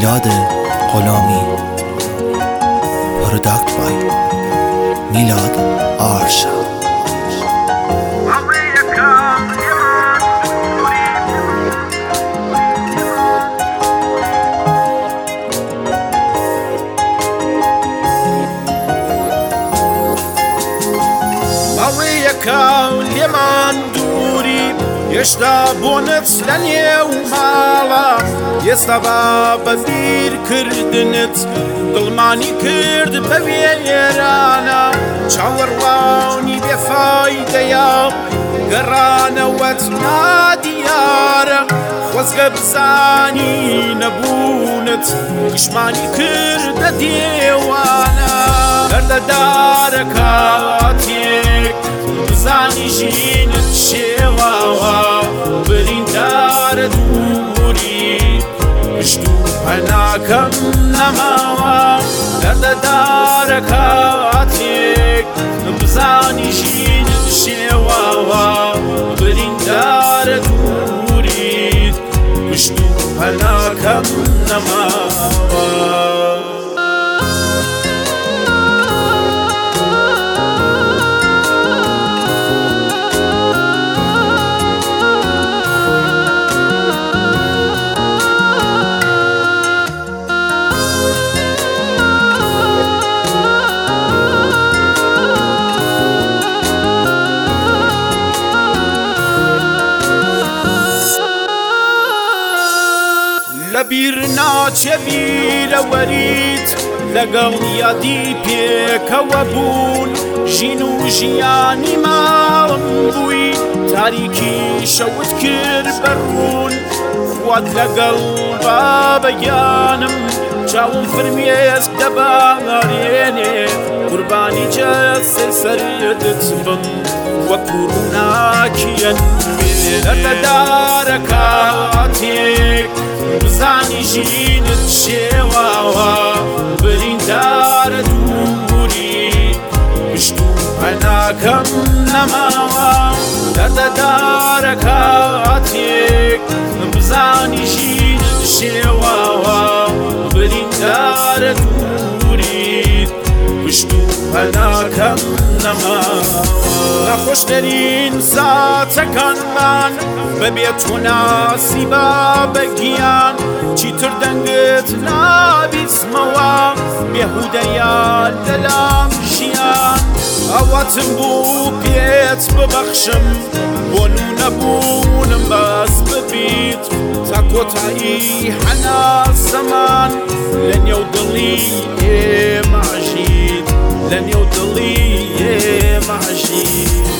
میلاد غلامی. پروداکت بای میلاد آرشا. لێمان دووری هێشتا بۆنت لە نێو ماڵە ئێستا با بەبیرکردنت دڵمانی کرد بە وێرانە چاوەڕوانی بێفایدەیە گەڕانەوەت نادیارە خۆزگە بزانی نەبوونت گشمانی کردە دێوانە دەردەدارە کاتێک بزانی ژینت شێواوە بریندارە دووری پشت و پەناکەم نەماوە دەردەدارە کاتێک بزانی ژینت شێواوە بریندارە دووری پشت و پەناکەم نەماوە. لەبیر ناچێ بیرەوەریت لەگەڵ یادی پێکەوە بوون ژین و ژیانی ماڵم بووی تاریکی شەوت کرد بەڕوون خوات لەگەڵ بابەگیانم چاوم فرمێسک دەبارێنێ قوربانی جەسێ سەردت بم وەکو ڕووناکیەن دەردەدارە کاتێک بزانی ژینت شێواوە بریندارە دووری پشت و پەناکەم نەماوە دەردەدارە کاتێک بزانی ژینت شێواوە بریندارە دووری پشت و پەناکەم نەماوە. نەخۆشترین ساتەکانمان بەبێت و ناسیبا بەگیان چیتر دەنگت نابیسمەوە بێهودەیان لەلام ژیان ئەوەتم بوو پێت ببەخشم بۆ نەبوونم بەس ببیت تا کۆتایی هەناسەمان لە نێو دڵی ئێمە عەژیت لە نێو دڵی ئێمە عەژیت.